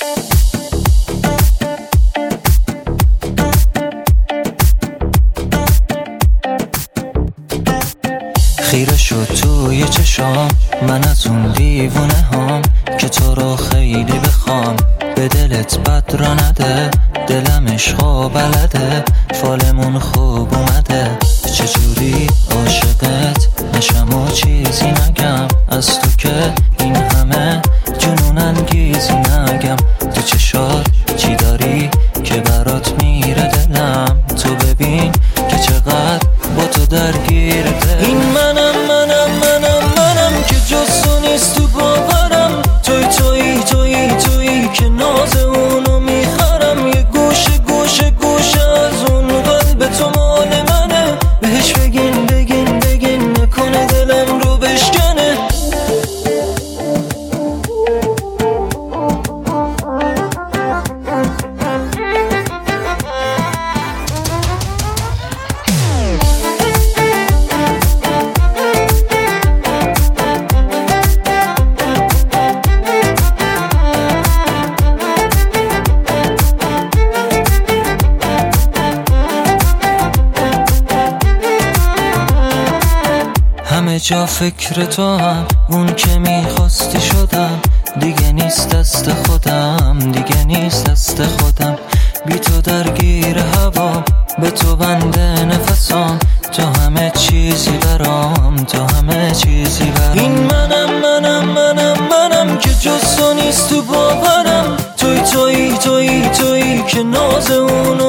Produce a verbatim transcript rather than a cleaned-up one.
خیره شد توی چشام من از اون دیوونه هام که تو رو خیلی بخوام، به دلت بد را نده، دلم عشقا بلده، فالمون خوب اومده، چجوری عاشقت نشم و چیزی نگم، از تو که این همه جنون انگیزی نگم، تو چشات چی داری که برات میره دلم، تو ببین که چقدر با تو درگیر دل. این منم منم منم منم که جز تو نیست تو باورم، توی توی توی توی که ناز اونو میخرم، یه گوشه گوشه گوشه از اون قلب تو مال منه، بهش بگین بگین بگین نکنه دلم رو بشکنه. همه جا فکر تو هم، اون که میخواستی شدم، دیگه نیست دست خودم، دیگه نیست دست خودم، بی تو درگیر هوا، به تو بنده نفسام، تو همه چیزی برام، تو همه چیزی برام. این منم منم منم منم که جز تو نیست تو باورم، توی توی توی توی که ناز اون